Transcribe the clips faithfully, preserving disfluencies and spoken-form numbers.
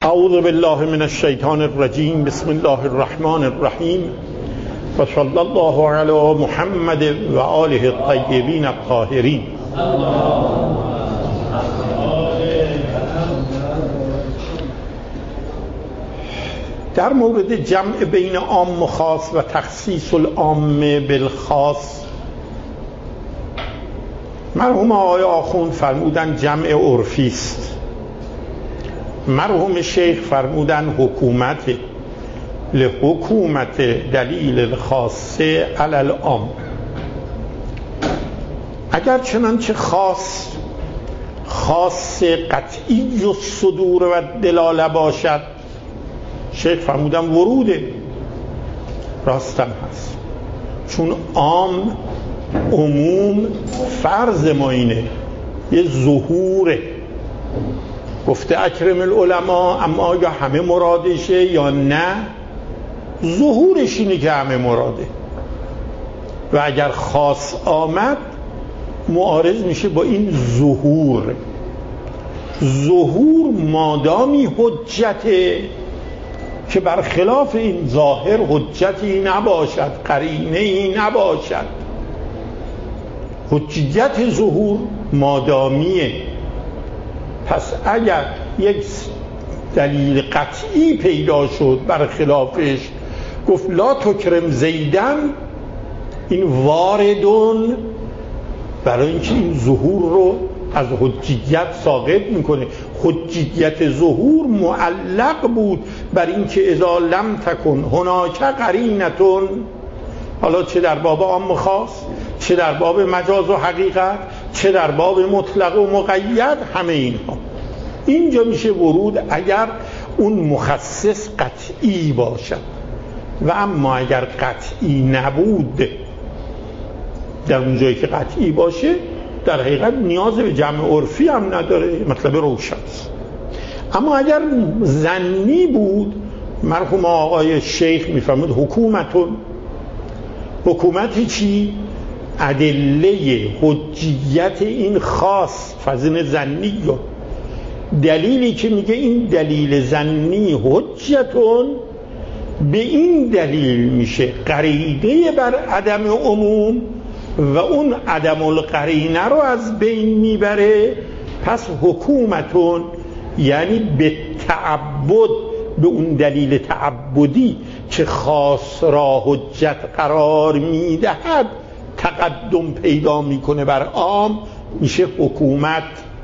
اعوذ بالله من الشیطان الرجیم. بسم الله الرحمن الرحیم و صلی الله علی محمد و آله الطیبین الطاهرین. در مورد جمع بین عام و خاص و تخصیص العام بالخاص، مرحوم آقای آخوند فرمودن جمع عرفی است، مرحوم شیخ فرمودن حکومت لحکومت دلیل الخاصه علی العام. اگر چنانچه خاص خاص قطعی و صدور و دلاله باشد، شیخ فرمودن وروده، راستم هست، چون عام عموم فرض ما اینه یه ظهوره. گفته اکرم العلماء، اما یا همه مرادشه یا نه، ظهورش اینه که همه مراده. و اگر خاص آمد معارض میشه با این ظهور. ظهور مادامی حجته که برخلاف این ظاهر حجتی نباشد، قرینه ای نباشد. حجیت ظهور مادامیه. پس اگر یک دلیل قطعی پیدا شد برخلافش، گفت لا تکرم زیدن، این واردون، برای اینکه این ظهور رو از حجیت ساقط میکنه. حجیت ظهور معلق بود بر اینکه اذا لم تکن هناک قرینتون، حالا چه در باب عام و خاص، چه در باب مجاز و حقیقت، چه در باب مطلق و مقید، همه اینها اینجا میشه ورود اگر اون مخصص قطعی باشد. و اما اگر قطعی نبود، در اون جایی که قطعی باشه در حقیقت نیاز به جمع عرفی هم نداره، مطلب روشن است. اما اگر ظنی بود، مرحوم آقای شیخ میفرمود حکومتون، حکومتی چی؟ ادله حجیت این خاص فزن ظنی، دلیلی که میگه این دلیل ظنی حجتون، به این دلیل میشه قرینه بر عدم عموم و اون عدم القرینه رو از بین میبره. پس حکومتون یعنی به تعبد، به اون دلیل تعبدی که خاص را حجت قرار میدهد تقدم پیدا میکنه بر عام، میشه حکومت.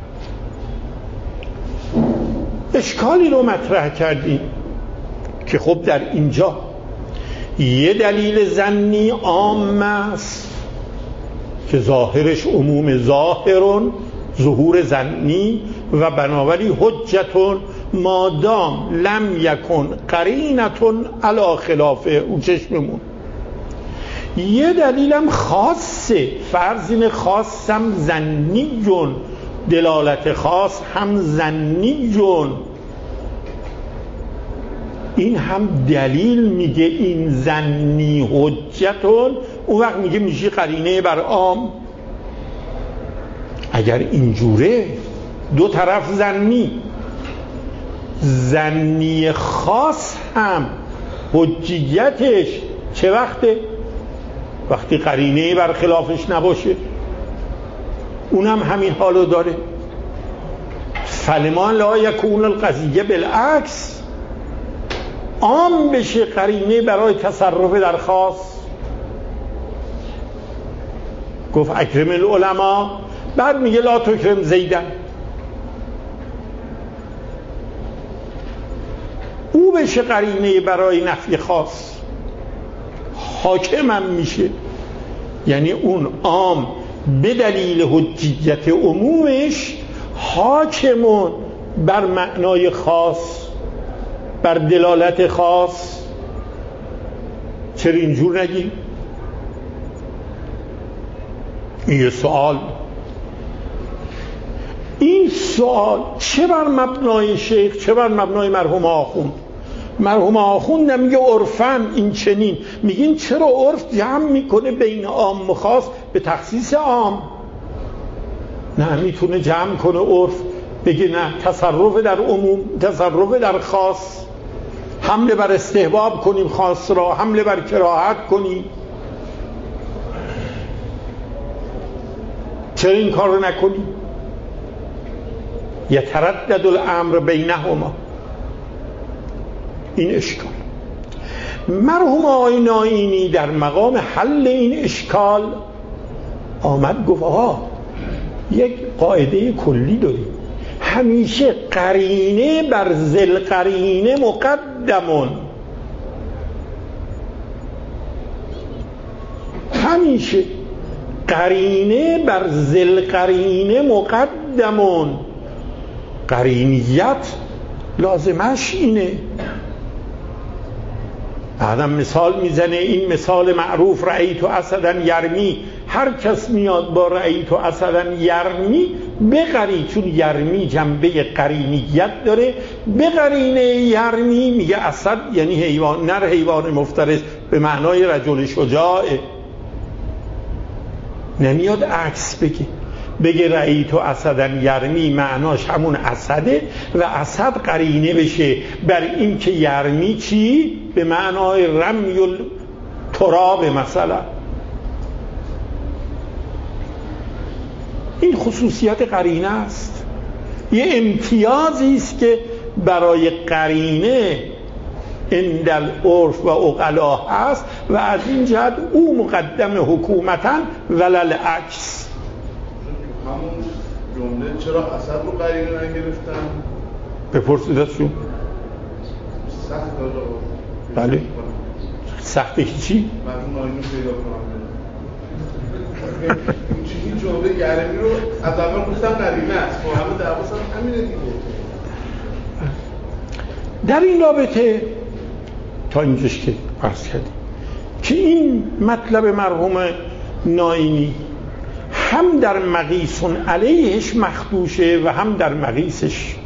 اشکالی رو مطرح کردیم که خب در اینجا یه دلیل ظنی عام است که ظاهرش عموم، ظاهرون ظهور ظنی، و بنابراین حجتون مادام لم یکن قرینتون علی خلافه، اون چشممون. یه دلیلم خاصه، فرضین خاصم ظنیون، دلالت خاص هم ظنیون، این هم دلیل میگه این ظنی حجتون، اون وقت میگه میشه قرینه بر عام. اگر اینجوره دو طرف ظنی، ظنی خاص هم حجیتش چه وقته؟ وقتی قرینه بر خلافش نباشه. اونم همین حالو داره. فلما لا یکون القضیه بالعکس، عام بشه قرینه برای تصرف در خاص. گفت اکرم العلماء، بعد میگه لا تکرم زیدن، او بشه قرینه برای نفی خاص، حاکم هم میشه. یعنی اون عام به دلیل حجیت عمومش حاکمون بر معنای خاص، بر دلالت خاص. چرا اینجور نگیم؟ این یه سوال. این سوال چه بر مبنای شیخ، چه بر مبنای مرحوم آخوند؟ مرحوم آخوند نمیگه عرفن این چنین، میگین چرا عرف جمع میکنه بین عام و خاص به تخصیص عام؟ نه، میتونه جمع کنه عرف بگه نه، تصرف در عموم، تصرف در خاص، حمله بر استحباب کنیم خاص را، حمله بر کراهت کنیم. چرا این کار رو نکنیم؟ یتردد الامر بینهما. این اشکال مرحوم آقای نائینی در مقام حل این اشکال آمد گفت آها یک قاعده کلی داریم، همیشه قرینه بر ذل قرینه مقدمون، همیشه قرینه بر ذل قرینه مقدمون. قرینیت لازمش اینه. بعدم مثال میزنه، این مثال معروف رأیت اسدا یرمی، هر کس میاد با رأیت اسدا یرمی بقری، چون یرمی جنبه قرینیت داره، به قرینه یرمی میگه اسد یعنی حیوان، نر حیوان مفترس به معنای رجل شجاعه. نمیاد عکس بگه، بگه رأیت اسدا یرمی معناش همون اسده و اسد قرینه بشه بر این که یرمی چی؟ به معنای رمی التراب مثلا. این خصوصیت قرینه است، یه امتیازی است که برای قرینه عند العرف و عقلا هست و از این جهت او مقدم حکومتا ولل عکس. همون جمله چرا اسد رو قرینه نگرفتن؟ بپرسید ازشون. سخت داره. بله سخته چی؟ من اون آینو پیدا کنم. این جمله یرمی رو از اول گفتم قرینه است، خب همه دعواش هم همینه دیگه. در این رابطه تا اینجاش که عرض کردیم که این مطلب مرحوم نائینی هم در مقیسون علیهش مخدوشه و هم در مقیسش.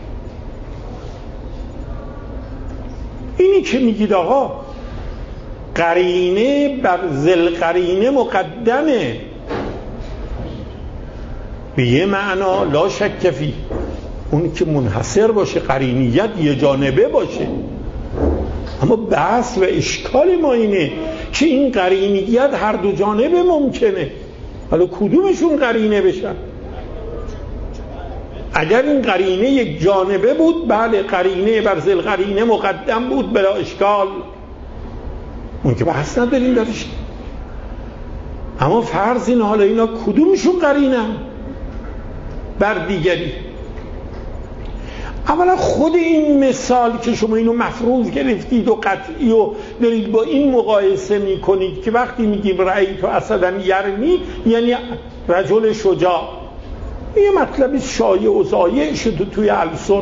اینی که میگید آقا قرینه بر ذل قرینه مقدمه، به یه معنا لا شک فی، اون که منحصر باشه، قرینیت یه جانبه باشه. اما بحث و اشکال ما اینه که این قرینیت هر دو جانبه ممکنه، حالا کدومشون قرینه بشن؟ اگر این قرینه یک جانبه بود بله، قرینه بر ذل قرینه مقدم بود بلا اشکال، اون که بحث نداریم درش. اما فرض این حالا اینا کدومشون قرینه بر دیگری؟ اولا خود این مثال که شما اینو مفروض گرفتید و قطعی و دارید با این مقایسه میکنید که وقتی میگیم رأیت اسدا یرمی یعنی رجل شجاع، یه مطلبی شایع و ضایع شده توی السن.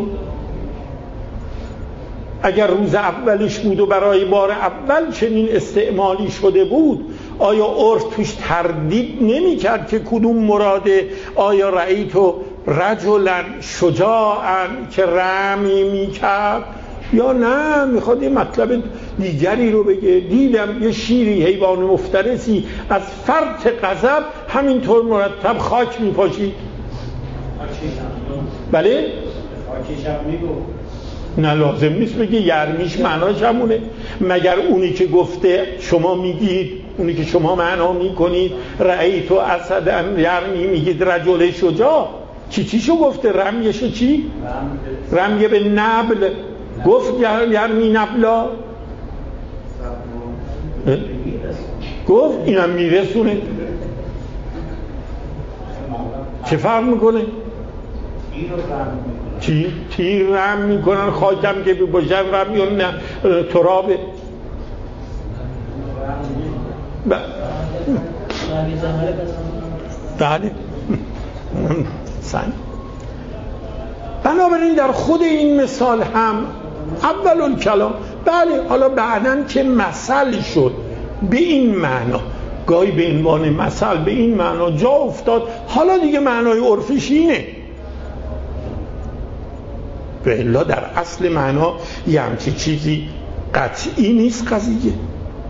اگر روز اولش بود و برای بار اول چنین استعمالی شده بود، آیا عرف توش تردید نمی کرد که کدوم مراده؟ آیا رأیت رجلا شجاعا که رمی می کرد یا نه میخواد یه مطلب دیگری رو بگه؟ دیدم یه شیری حیوان مفترسی از فرط غضب همینطور مرتب خاک می پاشید. بله؟ نه لازم نیست بگه یرمیش معناش همونه. مگر اونی که گفته شما میگید، اونی که شما معنا میکنید رأیت اسدا یرمی میگید رجل شجاع، چی چیشو گفته؟ رمیشو چی؟ رمی به نبل گفت یرمی نبلا، گفت اینم میرسونه. چه فرق میکنه؟ چی؟ تیر رم میکنن، خاکم که باشن رم یا نه ترابه. بله سن. بنابراین در خود این مثال هم اول الکلام بله، حالا بعدن که مثل شد به این معنا، گاهی به عنوان مثل به این معنا جا افتاد، حالا دیگه معنای عرفش اینه. به الا در اصل معنا یه همچی چیزی قطعی نیست قضیه.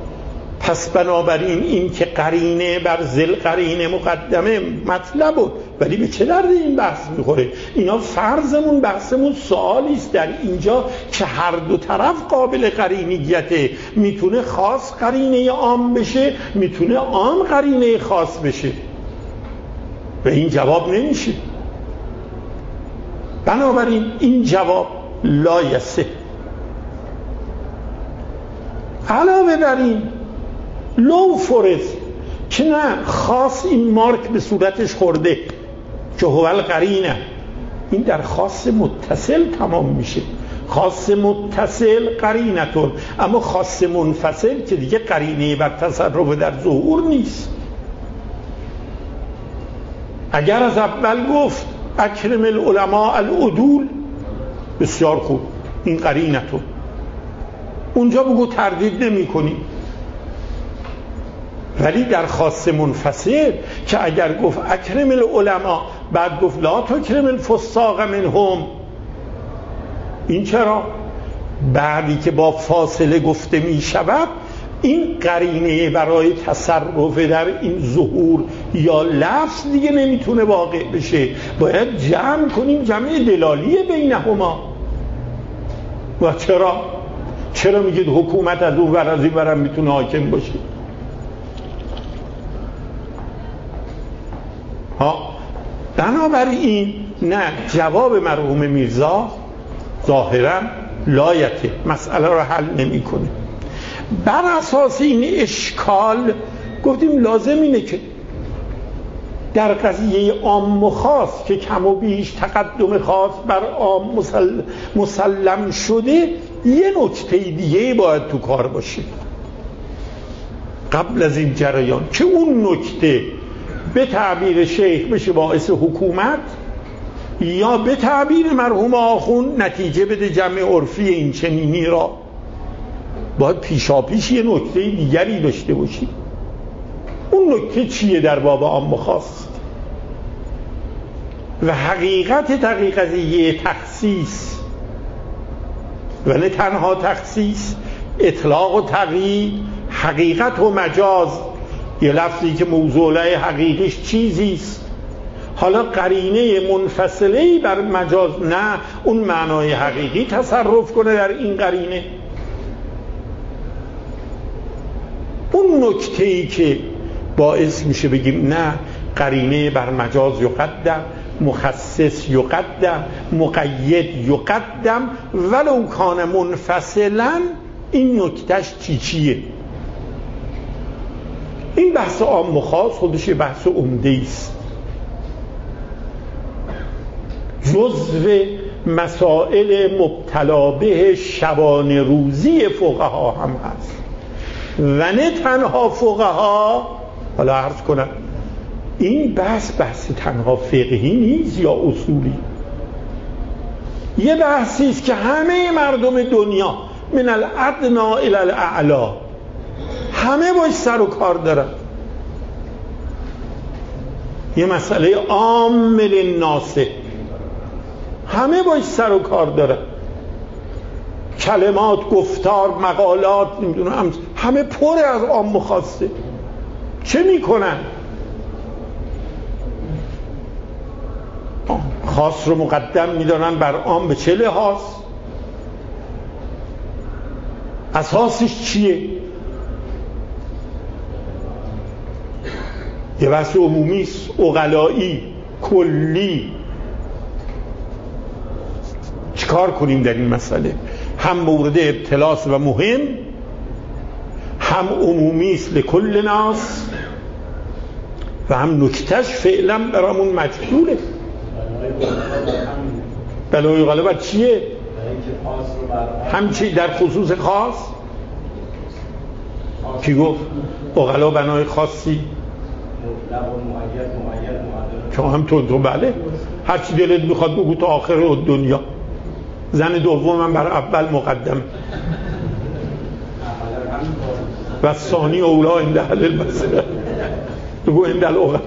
پس بنابراین این که قرینه بر ذل قرینه مقدمه مطلب بود ولی به چه درد این بحث میخوره؟ اینا فرضمون بحثمون سوالی است در اینجا که هر دو طرف قابل قرینیته، میتونه خاص قرینه عام بشه، میتونه عام قرینه خاص بشه و این جواب نمیشه. بنابراین این جواب لا یصح. علاوه بر این لو فرض که نه خاص این مارک به صورتش خورده که هو القرینه، این در خاص متصل تمام میشه. خاص متصل قرینتون، اما خاص منفصل که دیگه قرینه بر تصرف در ظهور نیست. اگر از اول گفت اکرم العلماء العدول، بسیار خوب، این قرینتون، اونجا بگو تردید نمی کنی. ولی در خاص منفصل که اگر گفت اکرم العلماء بعد گفت لا تکرم الفساق منهم، این چرا؟ بعدی که با فاصله گفته می شود این قرینه برای تصرف در این ظهور یا لفظ دیگه نمیتونه واقع بشه، باید جمع کنیم، جمع دلالی بینهما. و چرا؟ چرا میگید حکومت از اون ور از این ورم میتونه حاکم باشه؟ ها، بنابراین نه، جواب مرحوم میرزا ظاهرا لایته، مسئله رو حل نمی کنه. بر اساس این اشکال گفتیم لازم اینه که در قضیه عام و خاص که کم و بیش تقدم خاص بر عام مسلم, مسلم شده، یه نکته دیگه باید تو کار باشه قبل از این جریان، که اون نکته به تعبیر شیخ بشه باعث حکومت یا به تعبیر مرحوم آخوند نتیجه بده جمع عرفی این چنینی را. باید پیشاپیش یه نکته دیگری داشته باشی. اون نکته چیه در باب عام و خاص؟ و حقیقت قضیه تخصیص و نه تنها تخصیص، اطلاق و تقیید، حقیقت و مجاز، یه لفظی که موضوع حقیقیش چیزیست، حالا قرینه منفصله‌ای بر مجاز نه اون معنای حقیقی تصرف کنه در این قرینه. اون نکته‌ای که باعث میشه بگیم نه قرینه بر مجاز یقدم، مخصص یقدم، مقید یقدم ولو کان منفصلا، این نکتهش چی چیه؟ این بحث عام و خاص خودش بحث عمده است، جزو مسائل مبتلا به شبانه روزی فقها هم هست و نه تنها فقها. حالا عرض کنم این بحث بحث تنها فقهی نیست یا اصولی، یه بحثی است که همه مردم دنیا من الادنا الی الاعلا همه باش سر و کار دارن. یه مسئله عام للناس، همه باش سر و کار دارن، کلمات، گفتار، مقالات، نمیدونم، همه پر از عام و خاصه. چه میکنن؟ خاص رو مقدم میدارن بر عام. به چه لحاظ؟ اساسش چیه؟ یه بحث عمومی است، عقلایی، کلی. چیکار کنیم در این مسئله؟ هم مورد ابتلاس و مهم، هم عمومی است لکل ناس، و هم نکتهش فعلا برامون مجهوله. بلای غالبا چیه؟ همچی در خصوص خاص کی گفت؟ اغلا بنای خاصی که هم تو تو بله، هرچی دلت میخواد بگو تا آخر دنیا. زن دومم بر اول مقدم و ثانی اولا عند اهل المسئله، بگو عند الاغلا.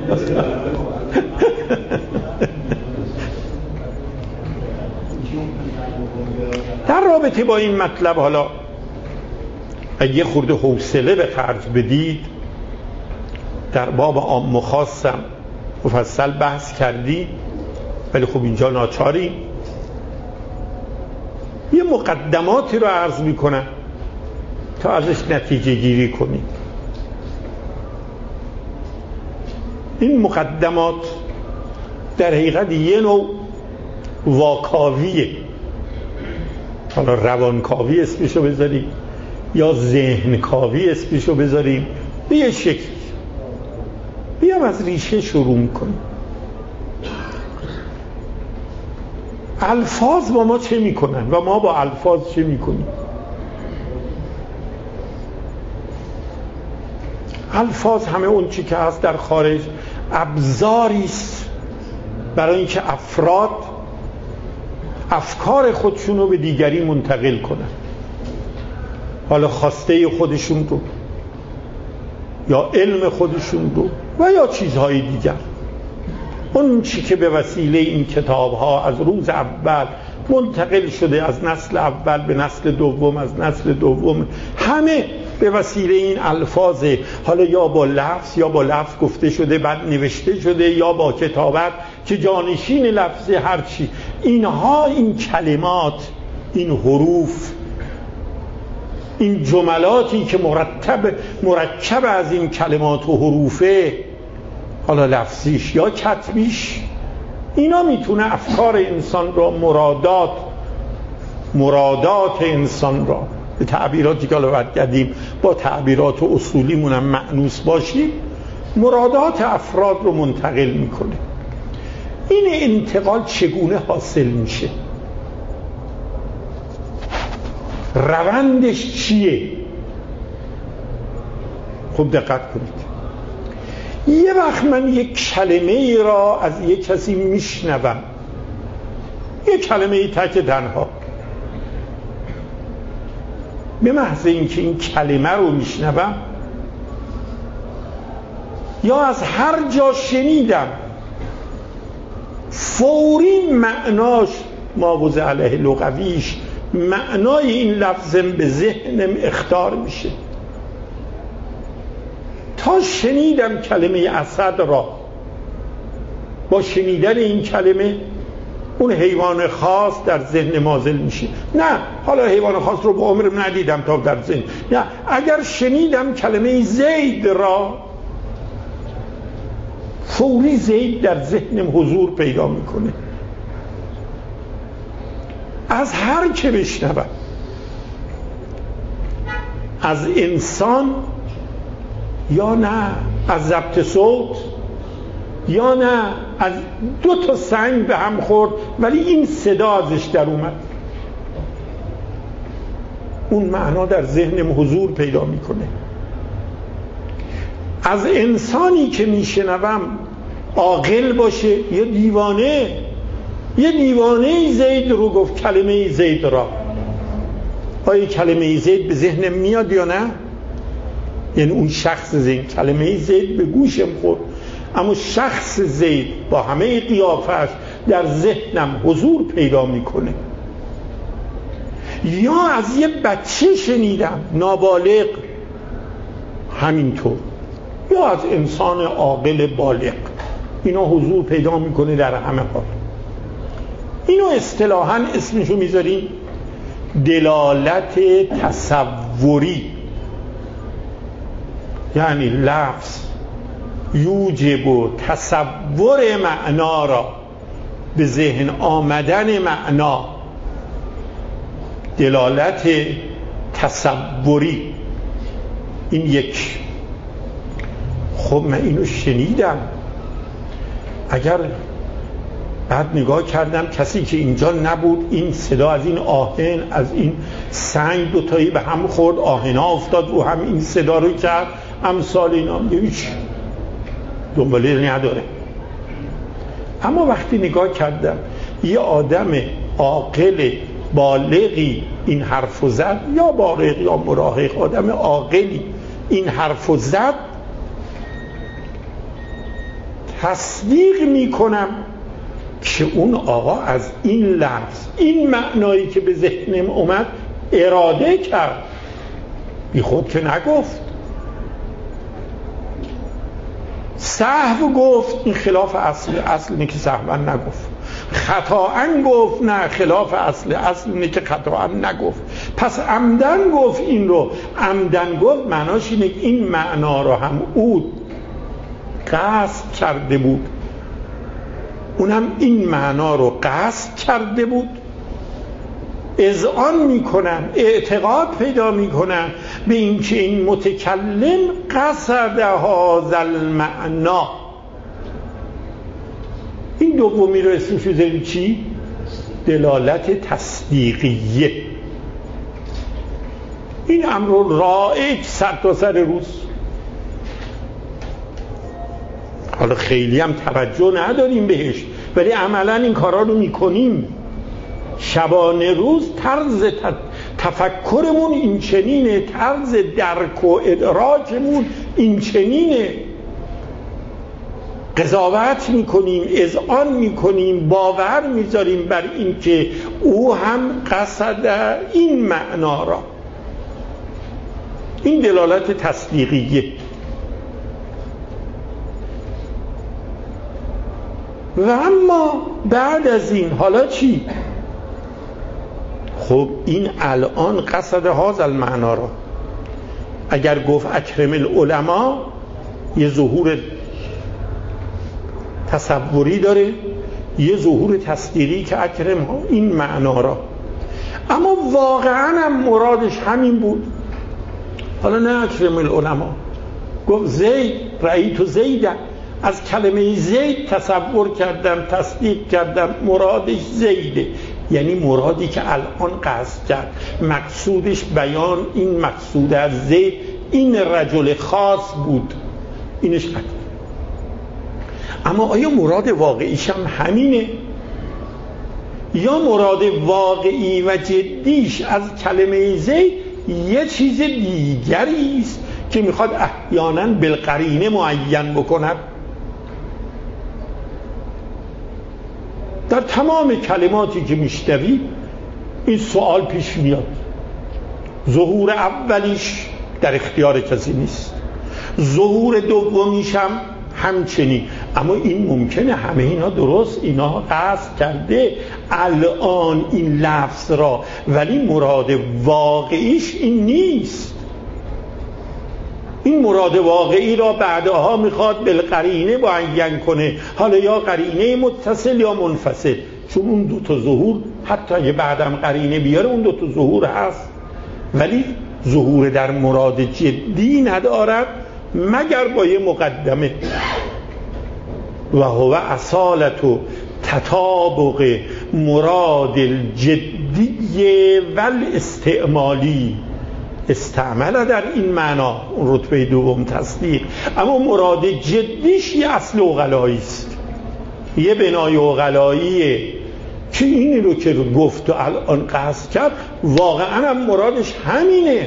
در رابطه با این مطلب حالا اگه خورده حوصله به خرج بدید، در باب عام و خاصم مفصل بحث کردی، ولی خب اینجا ناچاری یه مقدماتی رو عرض میکنم تا ازش نتیجه گیری کنیم. این مقدمات در حقیقت یه نوع واکاویه، حالا روانکاوی اسمشو بذاریم یا ذهنکاوی اسمشو بذاریم، به یه شکل. بیام از ریشه شروع میکنیم. الفاظ با ما چه میکنن و ما با الفاظ چه میکنیم؟ الفاظ همه اون چی که هست در خارج ابزاری است برای اینکه افراد افکار خودشون رو به دیگری منتقل کنن، حالا خواسته خودشون رو یا علم خودشون رو و یا چیزهای دیگر. اون چی که به وسیله این کتاب ها از روز اول منتقل شده، از نسل اول به نسل دوم، از نسل دوم، همه به وسیله این الفاظ، حالا یا با لفظ یا با لفظ گفته شده بعد نوشته شده یا با کتابت که جانشین لفظ هرچی، اینها، این کلمات، این حروف، این جملاتی که مرتب مرکب از این کلمات و حروفه، حالا لفظیش یا کتبیش، اینا میتونه افکار انسان را، مرادات مرادات انسان را، به تعبیراتی که حالا باید کردیم با تعبیرات و اصولیمون هم مأنوس باشیم، مرادات افراد رو منتقل میکنه. این انتقال چگونه حاصل میشه؟ روندش چیه؟ خوب دقت کنید. یه وقت من یک کلمه ای را از یک کسی میشنوم، یک کلمه ای تک تنها، به محض اینکه این کلمه رو میشنوم یا از هر جا شنیدم، فوری معناش ماوضع علیه لغویش، معنای این لفظم به ذهنم اخطار میشه. تا شنیدم کلمه اسد را، با شنیدن این کلمه اون حیوان خاص در ذهن نازل میشه. نه، حالا حیوان خاص رو با عمرم ندیدم تا در ذهن، نه، اگر شنیدم کلمه زید را، فوری زید در ذهنم حضور پیدا میکنه. از هر که بشنوم، از انسان یا نه از ضبط صوت، یا نه از دو تا سنگ به هم خورد ولی این صدا ازش در اومد، اون معنا در ذهنم حضور پیدا میکنه. از انسانی که میشنوم، عاقل باشه یا دیوانه، یه دیوانه زید رو گفت کلمه زید را، آیا کلمه زید به ذهنم میاد یا نه؟ یعنی اون شخص زید، کلمه زید به گوشم خورد اما شخص زید با همه قیافش در ذهنم حضور پیدا میکنه. یا از یه بچه شنیدم نابالغ همینطور، یا از انسان عاقل بالغ، اینا حضور پیدا میکنه در همه حال. اینو اصطلاحاً اسمشو میذاریم دلالت تصوری، یعنی لفظ یوجب و تصور معنا را، به ذهن آمدن معنا، دلالت تصوری. این یک. خب من اینو شنیدم، اگر بعد نگاه کردم کسی که اینجا نبود، این صدا از این آهن، از این سنگ دوتایی به هم خورد، آهنا افتاد رو هم، این صدا رو کرد، امثال اینا، هیچ دنباله نداره. اما وقتی نگاه کردم یه آدم عاقل بالغی این حرفو زد، یا بالغ یا مراهق، آدم عاقلی این حرفو زد، تصدیق میکنم که اون آقا از این لفظ، این معنایی که به ذهنم اومد اراده کرد، بی خود که نگفت. سهو گفت این خلاف اصل، اصل اینه که سهوا نگفت. خطاً گفت نه خلاف اصل، اصل اینه که خطاً نگفت. پس عمدن گفت این رو. عمدن گفت معناش اینه که این معنا رو هم او قصد کرده بود، اونم این معنا رو قصد کرده بود. اذعان میکنم، اعتقاد پیدا میکنم به این که این متکلم قصد هذا المعنا. این دومی رو اسمش بذاریم چی؟ دلالت تصدیقیه. این امر رائج سر تا سر روز، حالا خیلی هم توجه نداریم بهش ولی عملا این کارا رو میکنیم. شبانه روز طرز تفکرمون این چنینه، طرز درک و ادراکمون این چنینه. قضاوت میکنیم، اذعان میکنیم، باور میذاریم بر این که او هم قصد این معنا را. این دلالت تصدیقیه. و اما بعد از این حالا چی؟ خب این الان قصد هذا المعنا را. اگر گفت اکرم العلماء یه ظهور تصوری داره، یه ظهور تصدیقی که اکرم این معنا را. اما واقعا هم مرادش همین بود. حالا نه اکرم العلماء، گفت زید رأیت زیدن، از کلمه زید تصور کردم، تصدیق کردم مرادش زیده، یعنی مرادی که الان قصد کرد، مقصودش بیان این مقصود از زید این رجل خاص بود، اینش قطعه. اما آیا مراد واقعیش هم همینه؟ یا مراد واقعی و جدیش از کلمه زید یه چیز دیگری است که میخواد احیانا بالقرینه معین بکند؟ در تمام کلماتی که میشنوی این سوال پیش میاد. ظهور اولیش در اختیار کسی نیست، ظهور دومیش هم همچنین. اما این ممکنه همه اینا درست، اینا قصد کرده الان این لفظ را، ولی مراد واقعیش این نیست. این مراد واقعی را بعدها میخواد بالقرینه معین کنه، حالا یا قرینه متصل یا منفصل، چون اون دو تا ظهور حتی اگه بعدم قرینه بیاره اون دو تا ظهور هست، ولی ظهور در مراد جدی ندارد مگر با یه مقدمه. و هو اصالت و تطابق مراد الجدی والاستعمالی. استعمل در این معنا اون رتبه دوم تصدیق، اما مراد جدیش یه اصل عقلایی است، یه بنای عقلاییه که اینی رو که گفت و الان قصد کرد واقعا هم مرادش همینه.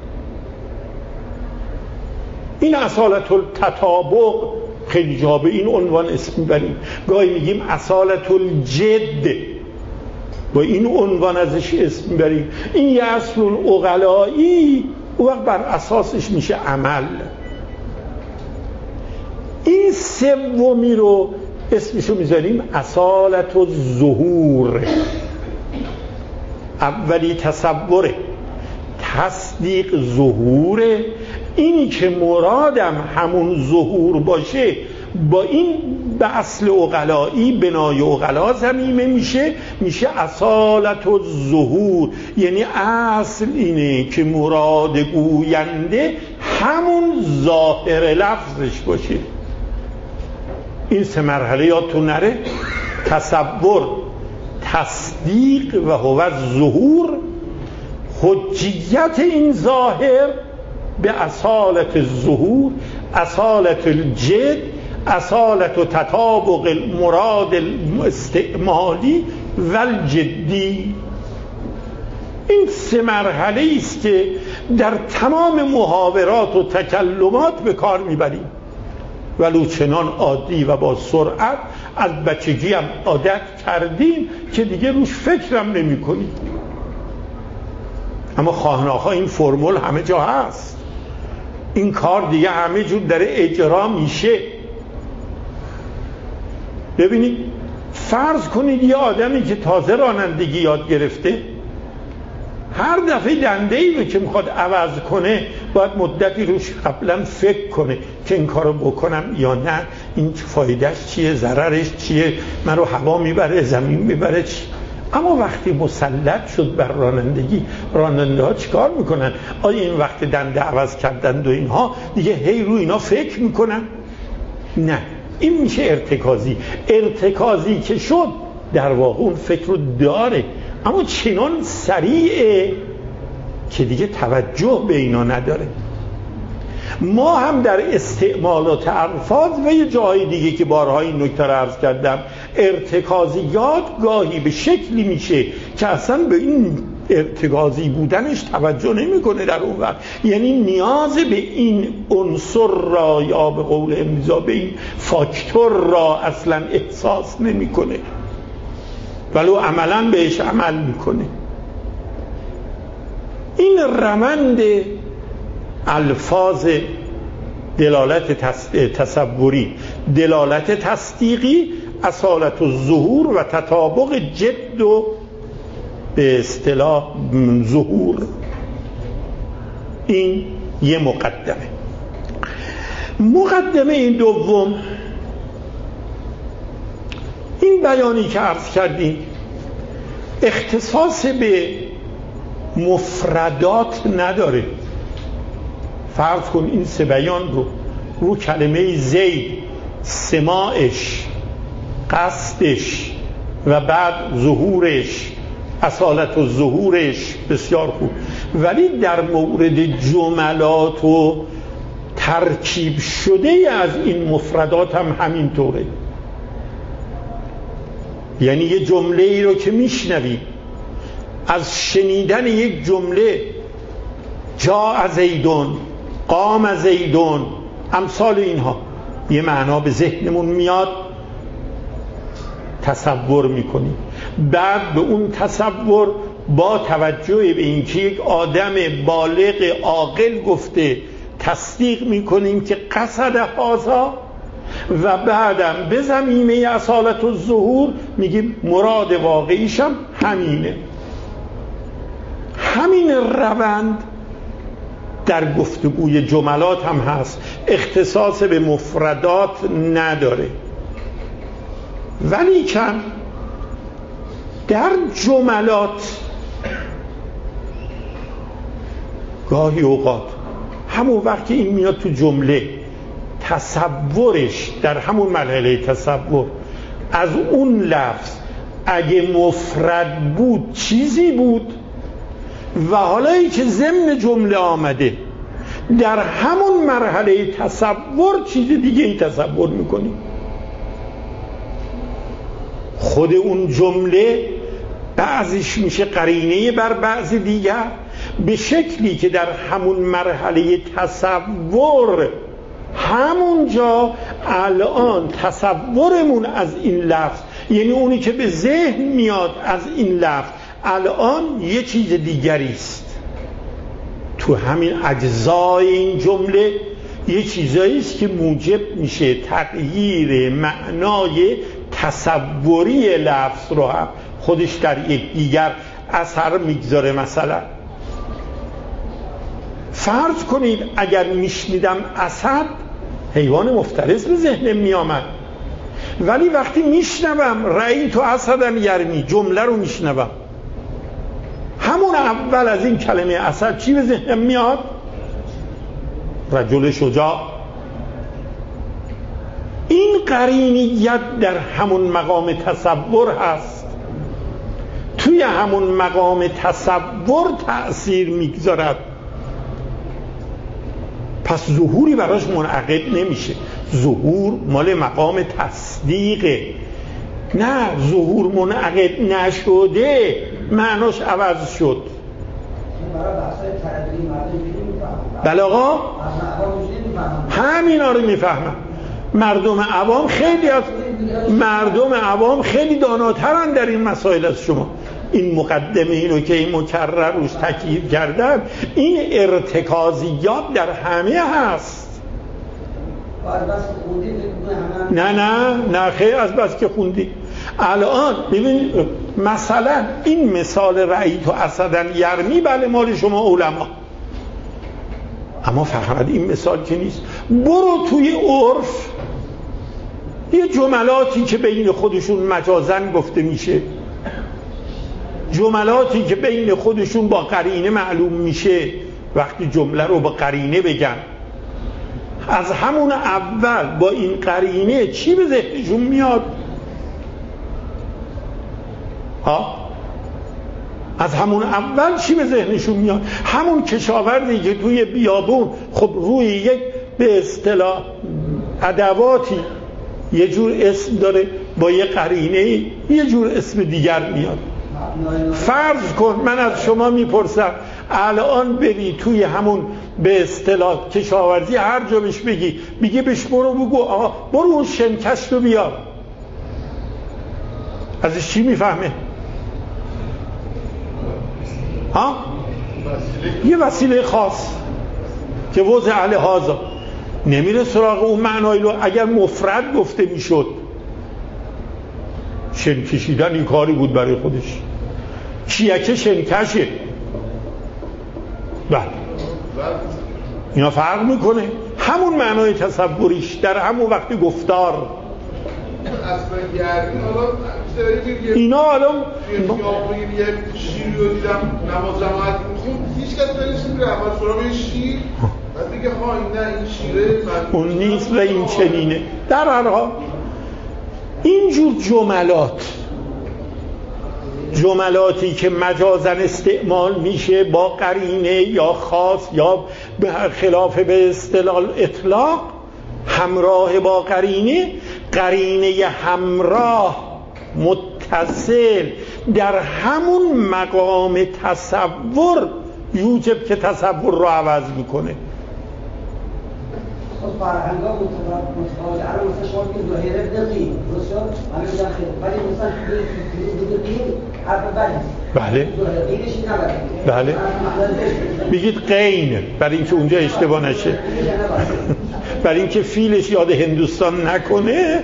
این اصالت التطابق خیلی جا به این عنوان اسم میبریم. گاهی میگیم اصالت الجد، با این عنوان ازش اسم میبریم. این یه اصل عقلایی، اون وقت بر اساسش میشه عمل. این سومی رو اسمشو میذاریم اصالت الظهور. اولی تصوره، تصدیق ظهوره. اینی که مرادم همون ظهور باشه با این به اصل عقلایی، بنای عقلا ضمیمه میشه، میشه اصالت الظهور. یعنی اصل اینه که مراد گوینده همون ظاهر لفظش باشه. این سه مرحله یادتون نره: تصور، تصدیق و هو ظهور. حجیت این ظاهر به اصالت الظهور، اصالت الجد، اصالت و تطابق المراد الاستعمالی و الجدی. این سه مرحله است که در تمام محاورات و تکلمات به کار میبریم، ولو چنان عادی و با سرعت از بچگی هم عادت کردیم که دیگه روش فکرم نمی کنیم. اما خواهناخواه این فرمول همه جا هست، این کار دیگه همه جور در اجرا میشه. ببینید فرض کنید یه آدمی که تازه رانندگی یاد گرفته هر دفعه دنده‌ای رو که میخواد عوض کنه باید مدتی روش قبلا فکر کنه که این کارو بکنم یا نه، این فایدهش چیه، ضررش چیه، من رو هوا میبره زمین میبره چی. اما وقتی مسلط شد بر رانندگی، راننده ها چیکار میکنن؟ آیا این وقت دنده عوض کردن و اینها دیگه هی رو اینا فکر میکنن؟ نه، این میشه ارتکازی. ارتکازی که شد در واقع اون فکر رو داره اما چنان سریعه که دیگه توجه به اینا نداره. ما هم در استعمالات الفاظ و یه جاهای دیگه که بارها این نکته رو عرض کردم، ارتکازیات گاهی به شکلی میشه که اصلا به این ارتکازی بودنش توجه نمیکنه در اون وقت، یعنی نیاز به این عنصر را یا به قول امضا به این فاکتور را اصلا احساس نمیکنه ولو عملا بهش عمل میکنه. این روند الفاظ دلالت تصوری، دلالت تصدیقی، اصالت الظهور و تطابق جد و به اصطلاح ظهور، این یه مقدمه. مقدمه این دوم، این بیانی که عرض کردیم اختصاص به مفردات نداره. فرض کن این سه بیان رو رو کلمه زید، سماعش، قصدش و بعد ظهورش، اصالت و ظهورش، بسیار خوب، ولی در مورد جملات و ترکیب شده از این مفردات هم همینطوره. یعنی یه جمله ای رو که میشنوی، از شنیدن یک جمله جاء زیدون، قام زیدون، امثال اینها، یه معنا به ذهنمون میاد، تصور میکنیم، بعد به اون تصور با توجه به اینکه یک آدم بالغ عاقل گفته تصدیق میکنیم که قصد هذا، و بعدم به زمینه اصالت و ظهور میگیم مراد واقعیشم همینه. همین روند در گفتگوی جملات هم هست، اختصاص به مفردات نداره. ولی کم در جملات گاهی اوقات همون وقتی این میاد تو جمله، تصورش در همون مرحله تصور از اون لفظ اگه مفرد بود چیزی بود و حالا ای که ضمن جمله آمده در همون مرحله تصور چیز دیگه ای تصور میکنی. خود اون جمله بعضیش میشه قرینه بر بعضی دیگر به شکلی که در همون مرحله تصور همونجا الان تصورمون از این لفظ، یعنی اونی که به ذهن میاد از این لفظ، الان یه چیز دیگری است. تو همین اجزای این جمله یه چیزایی است که موجب میشه تغییر معنای تصوری لفظ رو هم خودش در یک دیگر اثر میگذاره. مثلا فرض کنید اگر میشنیدم اسد، حیوان مفترس به ذهنم میامد، ولی وقتی میشنوم رأی تو اسدن یرمی، جمله رو میشنوم، همون اول از این کلمه اسد چی به ذهنم میاد؟ رجل شجاع. این قرینیت در همون مقام تصور هست، توی همون مقام تصور تأثیر میگذارد، پس ظهوری براش منعقد نمیشه. ظهور مال مقام تصدیقه. نه، ظهور منعقد نشده معناش عوض شد. بله آقا، همینا رو میفهمم. مردم عوام خیلی از مردم عوام خیلی داناترن در این مسائل از شما. این مقدمه اینو که این مکرر روش تاکید کردن، این ارتکازیات در همه هست. نه نه نه خیلی از بس که خوندی. الان ببین مثلا این مثال رأیت اسدن یرمی بله مال شما علما، اما فقط این مثال که نیست. برو توی عرف یه جملاتی که بین خودشون مجازن گفته میشه، جملاتی که بین خودشون با قرینه معلوم میشه، وقتی جمله رو با قرینه بگن از همون اول با این قرینه چی به ذهنشون میاد؟ ها؟ از همون اول چی به ذهنشون میاد؟ همون کشاورزی که توی بیابون خب روی یک به اصطلاح ادواتی یه جور اسم داره، با یه قرینه یه جور اسم دیگر میاد. فرض کن من از شما میپرسم الان بری توی همون به اصطلاح کشاورزی هر جا بهش بگی بگی بهش برو بگو آقا برو اون شنکش رو بیار، ازش چی میفهمه؟ ها؟ یه وسیله خاص که وضع علیه هازا نمیره سراغ اون معنایی رو. اگر مفرد گفته میشد شن کشیدن این کاری بود برای خودش، چیکه شنکشه، بله اینا فرق میکنه. همون معنای تصوریش در همون وقتی گفتار اصلا گردین حالا اینا الان یه شیری رو دیدم نماز جماعت میخون هیچ کس دلش نمیره اول سراغ این شیر بعد دیگه ها این نه این شیره اون نیست و این چنینه. در هر حال اینجور جملات جملاتی که مجازن استعمال میشه با قرینه یا خاص یا به خلاف به اصطلاح اطلاق همراه با قرینه، قرینه همراه متصل در همون مقام تصور یوجب که تصور رو عوض میکنه. خب فرهنگا متفاوته. الان مثلا شما که ظاهره دقیق درست شد همه میگن خیلی، ولی مثلا دقیق حرف بله بله بگید قین برای اینکه اونجا اشتباه نشه، برای اینکه فیلش یاد هندوستان نکنه.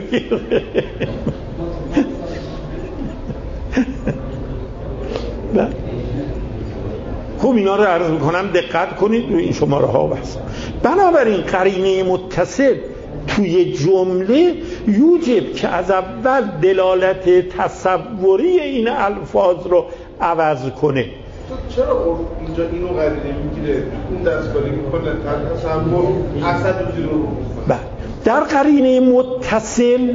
خوب اینا رو عرض میکنم دقت کنید روی این شماره ها بس. بنابراین قرینه متصل توی جمله یوجب که از اول دلالت تصوری این الفاظ رو عوض کنه. تو چرا اینجا اینو قرینه میگیره اون دستکاری میکنه تصور اسد رو زیر رو بله در قرینه متصل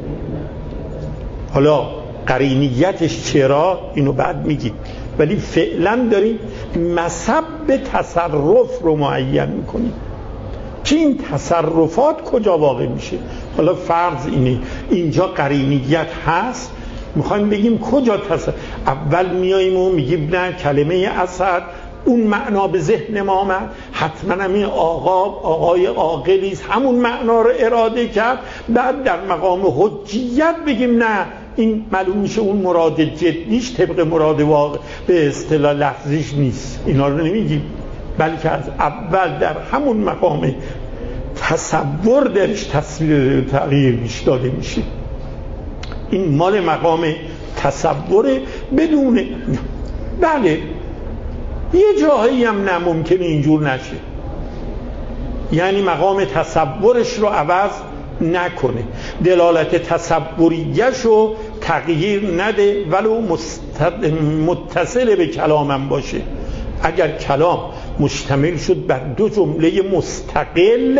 حالا قرینیتش چرا اینو بعد میگیم، ولی فعلا داریم مصب تصرف رو معین میکنیم که این تصرفات کجا واقع میشه. حالا فرض اینه اینجا قرینیت هست، میخوایم بگیم کجا تصرف. اول میاییم و میگیم نه کلمه اسد اون معنا به ذهن ما آمد، حتما همین آقا آقای عاقلی همون معنا رو اراده کرد. بعد در مقام حجیت بگیم نه این معلوم میشه اون مراد جدیش طبق مراد واقع به اصطلاح لفظیش نیست. اینا رو نمیگیم، بلکه از اول در همون مقام تصور درش تصویر تغییر بیش داده میشه. این مال مقام تصور بدون بله یه جاهایی هم نممکنه اینجور نشه، یعنی مقام تصورش رو عوض نکنه، دلالت تصوریش رو تغییر نده ولو متصل به کلامم باشه. اگر کلام مشتمل شد بر دو جمله مستقل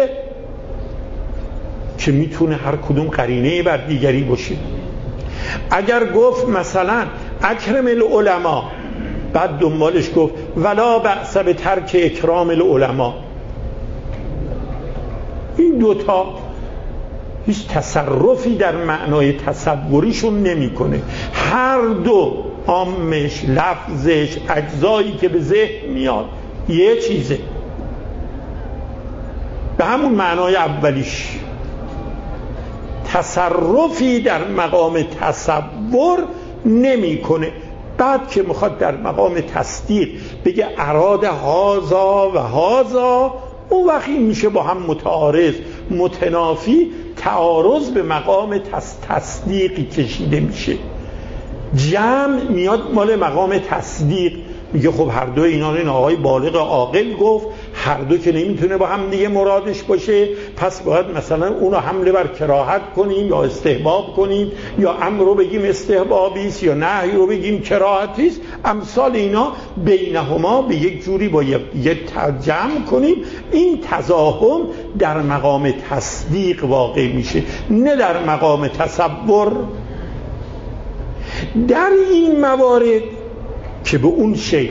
که میتونه هر کدوم قرینه بر دیگری باشه، اگر گفت مثلا اکرم العلماء بعد دنبالش گفت ولا بأس به ترک اکرام العلماء، این دوتا هیچ تصرفی در معنای تصوریشون نمیکنه. هر دو عامش لفظش اجزایی که به ذهن میاد یه چیزه، به همون معنای اولیش تصرفی در مقام تصور نمیکنه. بعد که میخواد در مقام تصدیق بگه اراد هازا و هازا، اون وقتی میشه با هم متعارض. متنافی تعارض به مقام تص... تصدیقی کشیده میشه. جمع میاد مال مقام تصدیق، میگه خب هر دو اینا رو این آقای بالغ عاقل گفت، هر دو که نمیتونه با هم دیگه مرادش باشه، پس باید مثلا اونو حمله بر کراهت کنیم یا استحباب کنیم، یا امر رو بگیم استحبابی است یا نهی رو بگیم کراهتی است. امثال اینا بینهما به یک جوری با یک جمع کنیم. این تزاحم در مقام تصدیق واقع میشه، نه در مقام تصور. در این موارد که به اون شیخ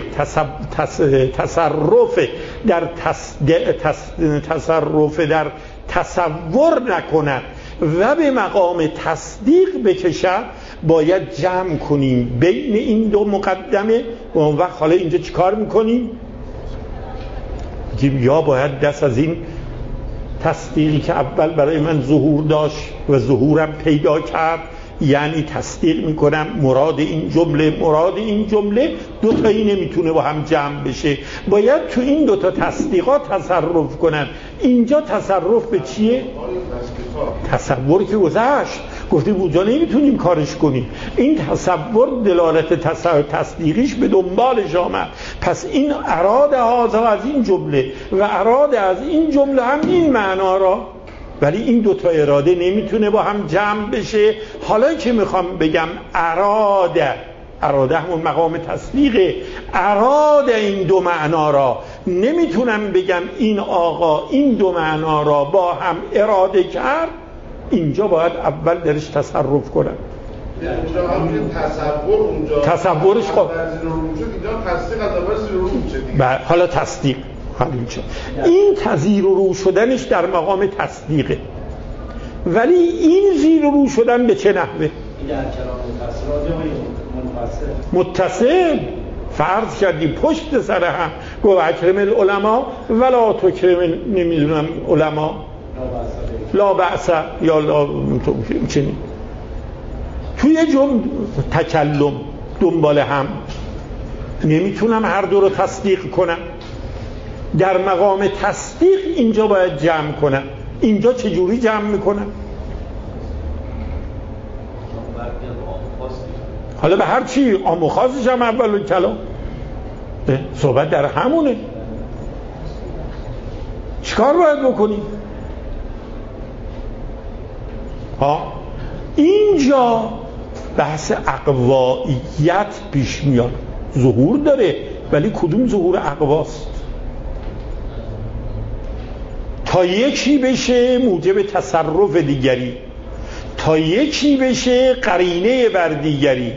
تصرف در تص... تص... تصرف در تصور نکند و به مقام تصدیق بکشد، باید جمع کنیم بین این دو مقدمه. و اون وقت حالا اینجا چی کار میکنیم؟ میگیم یا باید دست از این تصدیقی که اول برای من ظهور داشت و ظهورم پیدا کرد، یعنی تصدیق میکنم مراد این جمله مراد این جمله دو تایی نمیتونه با هم جمع بشه، باید تو این دو تا تصدیقات تصرف کنن. اینجا تصرف به چیه؟ تصور که گذشت، گفتیم اونجا نمیتونیم کارش کنیم. این تصور دلالت تصدیقیش به دنبالش آمد. پس این اراد هذا از این جمله و اراد از این جمله هم این معنا را، ولی این دوتا اراده نمیتونه با هم جمع بشه. حالا که میخوام بگم اراده، اراده همون مقام تصدیقه، اراده این دو معنا را، نمیتونم بگم این آقا این دو معنا را با هم اراده کرد. اینجا باید اول درش تصرف کنم. اونجا هم تصور اونجا تصورش خب اینجا تصدیق از اول زیر رو میشه. حالا تصدیق این تزیر رو شدنش در مقام تصدیقه، ولی این زیر رو شدن به چه نحوه؟ این در کلام متصل متصل فرض کردی پشت سر هم گفت اکرم العلماء ولا تکرم نمیدونم علماء لا بأس یا لا چنین، توی جمع تکلم دنبال هم نمیتونم هر دو رو تصدیق کنم. در مقام تصدیق اینجا باید جمع کنم. اینجا چجوری جمع میکنم؟ حالا به هر چی عام و خاصش هم اول کلام صحبت در همونه. چیکار باید بکنیم؟ ها اینجا بحث اقوائیت پیش میاد. ظهور داره، ولی کدوم ظهور اقواست؟ تا یکی بشه موجب تصرف دیگری، تا یکی بشه قرینه بر دیگری.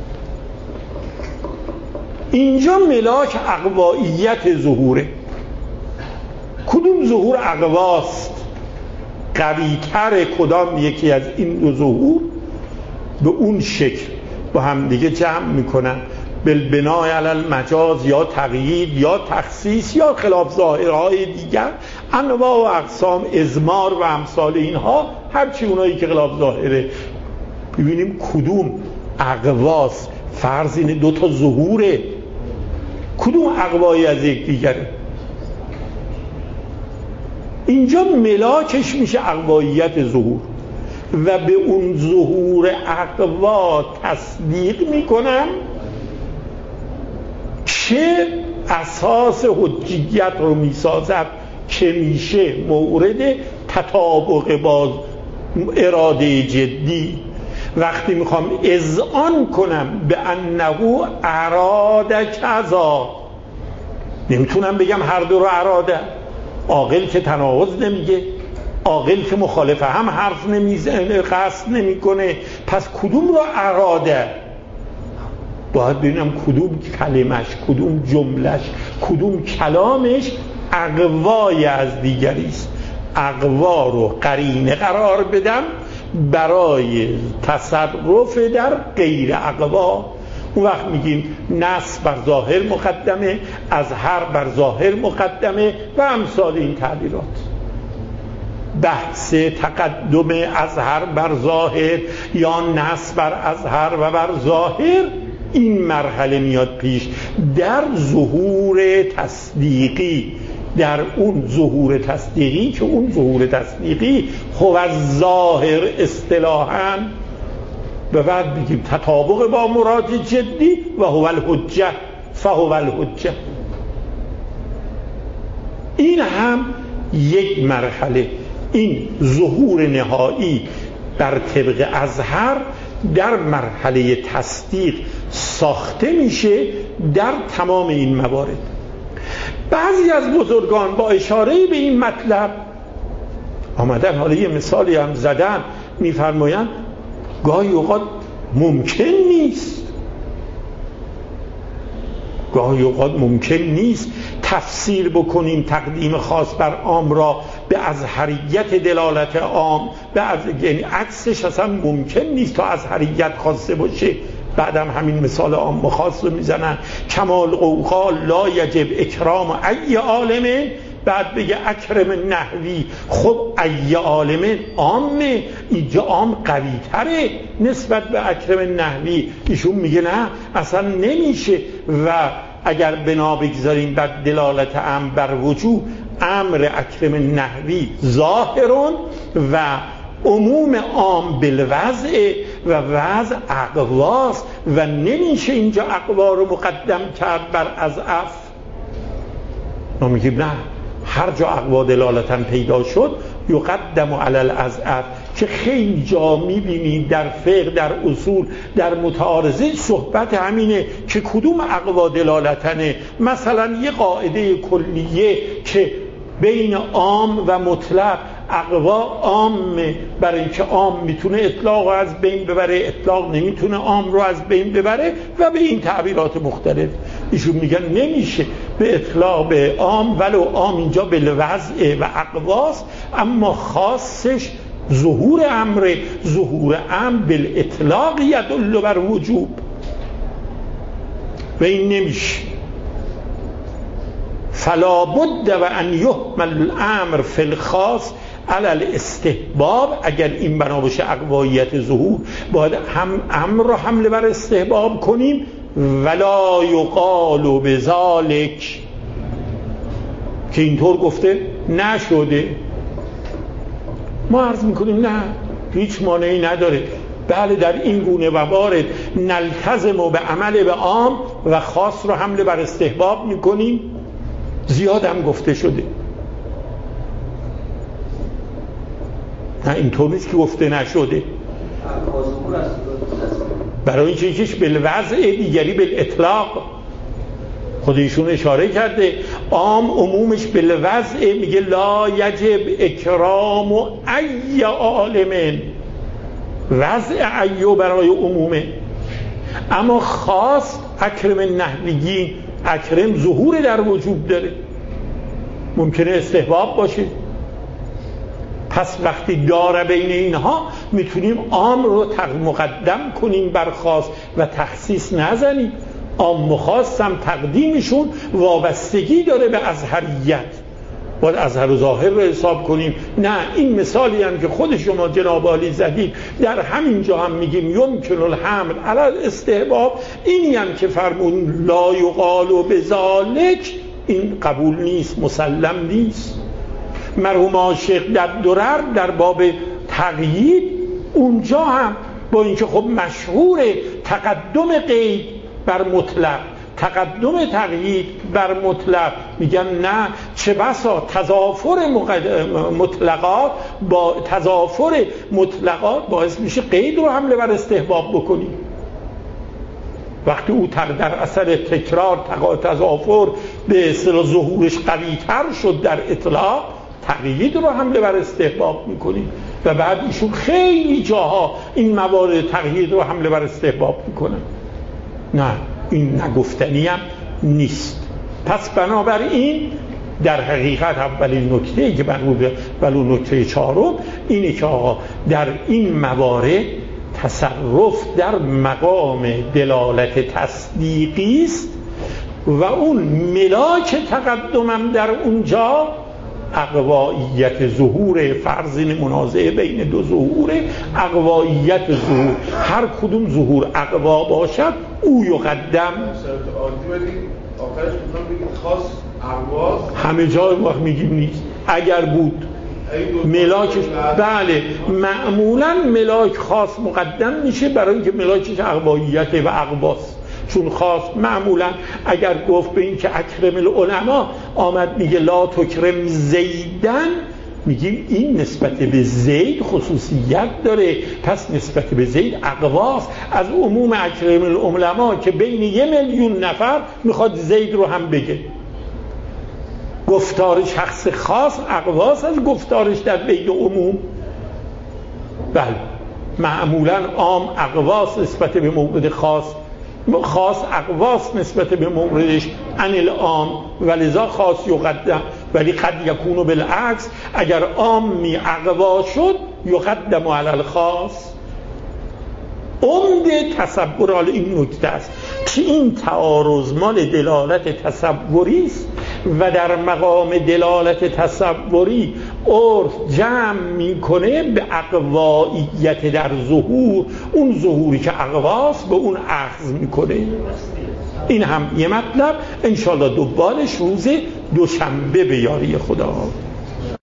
اینجا ملاک اقوائیت ظهوره. کدوم ظهور اقواست؟ قوی‌تر کدام یکی از این دو ظهور؟ به اون شکل با هم دیگه جمع میکنن، بالبناء علی المجاز یا تقیید یا تخصیص یا خلاف ظاهرهای دیگر، انواع و اقسام، ازمار و امثال اینها، هرچی اونایی که خلاف ظاهره. ببینیم کدوم اقواس. فرض اینه دو تا ظهوره، کدوم اقوایی از یک دیگره؟ اینجا ملاکش میشه اقواییت ظهور و به اون ظهور اقوا تصدیق میکنم چه اساس حجیت رو میسازد که میشه مورد تطابق با اراده جدی. وقتی میخوام اذعان کنم به انه اراده کذا، نمیتونم بگم هر دو رو اراده. عاقل که تناقض نمیگه، عاقل که مخالف هم حرف نمیزنه، قصد نمیکنه. پس کدوم رو اراده؟ باید ببینم کدوم کلمش، کدوم جملش، کدوم کلامش اقوای از دیگری است. اقوا رو قرینه قرار بدم برای تصرف در غیر اقوا. اون وقت میگیم نص بر ظاهر مقدمه، اظهر بر ظاهر مقدمه و امثال این تعبیرات. بحث تقدم اظهر بر ظاهر یا نص بر اظهر و بر ظاهر، این مرحله میاد پیش در ظهور تصدیقی، در اون ظهور تصدیقی که اون ظهور تصدیقی هو الظاهر اصطلاحاً و بعد بگیم تطابق با مراد جدی و هو الحجه فهو الحجه. این هم یک مرحله، این ظهور نهایی بر طبق ازهر در مرحله تصدیق ساخته میشه در تمام این موارد. بعضی از بزرگان با اشاره به این مطلب آمدن، حالا یه مثالی هم زدن، میفرمایند گاهی اوقات ممکن نیست گاهی اوقات ممکن نیست تفسیر بکنیم تقدیم خاص بر عام را به ازهریت دلالت عام، به از... یعنی عکسش اصلا ممکن نیست تا ازهریت خواسته باشه. بعدم همین مثال عام و خاص رو میزنن، کمال قوقال لا یجب اکرام ای عالمه، بعد بگه اکرم نحوی. خب ای عالمه عامه، اینجا عام قوی تره نسبت به اکرم نحوی. ایشون میگه نه اصلا نمیشه و اگر بنا بگذاریم بر دلالت امر بر وجوب، امر اکرم نحوی ظاهرون و عموم عام بالوضع و وضع اقواست و نمیشه اینجا اقوا رو مقدم کرد بر اضعف. ما میگیم نه، هر جا اقوا دلالتاً پیدا شد یقدم علی الاضعف، که خیلی جا میبینید در فقه، در اصول، در متعارضه صحبت همینه که کدوم اقوا دلالتنه. مثلا یه قاعده کلیه که بین عام و مطلق اقوا عامه، برای اینکه عام میتونه اطلاق رو از بین ببره، اطلاق نمیتونه عام رو از بین ببره و به این تعبیرات مختلف. ایشون میگن نمیشه به اطلاق به عام، ولو عام اینجا به وضع و اقواست، اما خاصش ظهور امر، ظهور امر بالاطلاق یدل بر وجوب و این نمیشه. فلا بد و ان یحمل الامر فی الخاص علی الاستحباب. اگر این بنا باشه اقوایت ظهور، باید هم امر رو حمله بر استحباب کنیم. ولا یقال بذالک، که اینطور گفته نشده. ما عرض میکنیم نه، هیچ مانعی نداره. بله در این گونه موارد نلتزم و به عمل به عام و خاص رو حمله بر استحباب میکنیم. زیاد هم گفته شده، نه اینطور نیست که گفته نشده. برای اینکه یکیش بالوضع دیگری بالاطلاق. خود ایشون اشاره کرده عام عمومش بالوضع، میگه لا یجب اکرام و ای عالم، وضع ایو برای عمومه. اما خاص اکرم نحویی، اکرم ظهور در وجوب داره، ممکنه استحباب باشه. پس وقتی داره بین اینها میتونیم عام رو مقدم کنیم بر خاص و تخصیص نزنیم. عام و خاص هم تقدیمشون وابستگی داره به ازهریت، باید ازهر و ظاهر رو حساب کنیم. نه این مثالی هم که خود شما جناب عالی زدید در همین جا هم میگیم یمکن الحمل علی الاستحباب. اینی هم که فرمون لا یقال بذالک، این قبول نیست، مسلم نیست. مرحوم عاشق در درر در باب تقیید اونجا هم با اینکه خب مشهور تقدم قید بر مطلق، تقدم تقیید بر مطلق، میگن نه چه بسا تضافر مطلقات با تضافر مطلقات باعث میشه قید رو حمله بر استحباب بکنیم. وقتی او در اثر تکرار تضافر به اصطلاح ظهورش قوی تر شد در اطلاق، تقیید رو حمله بر استحباب میکنیم و بعد ایشون خیلی جاها این موارد تقیید رو حمله بر استحباب میکنن. نه این نگفتنی هم نیست. پس بنابراین در حقیقت اولین نکته‌ای که بنابراین ولو نکته چهارم اینه که آقا در این موارد تصرف در مقام دلالت تصدیقی است و اون ملاک تقدمم در اونجا اقواییت ظهور، فرضین منازعه بین دو ظهور، اقواییت ظهور، هر کدوم ظهور اقوا باشد او یقدم. آخرش میخوام بگید خاص اقواس همه جا وقت میگیم نیست. اگر بود ملاکش، بله معمولا ملاک خاص مقدم میشه برای اینکه ملاکش اقواییت و اقواس، چون خاص معمولا اگر گفت به این که اکرم العلماء آمد میگه لا تکرم زیدن، میگیم این نسبت به زید خصوصیت داره، پس نسبت به زید اقواس. از عموم اکرم العلماء که بین یه میلیون نفر میخواد زید رو هم بگه، گفتار شخص خاص اقواس از گفتارش در بین عموم. بله معمولا عام اقواس نسبت به مورد خاص، خاص اقواس نسبت به موردش عن العام، ولذا خاص یقدم. ولی قد یکونو بالعکس، اگر عام می اقوا شد یقدم علی الخاص. عمده تصور، حالا این نکته است که این تعارض مال دلالت تصوری است و در مقام دلالت تصوری عرف جمع میکنه به اقواییت در ظهور، اون ظهوری که اقواس به اون اخذ میکنه. این هم یه مطلب، انشالله دوبارش روز دوشنبه به یاری خدا.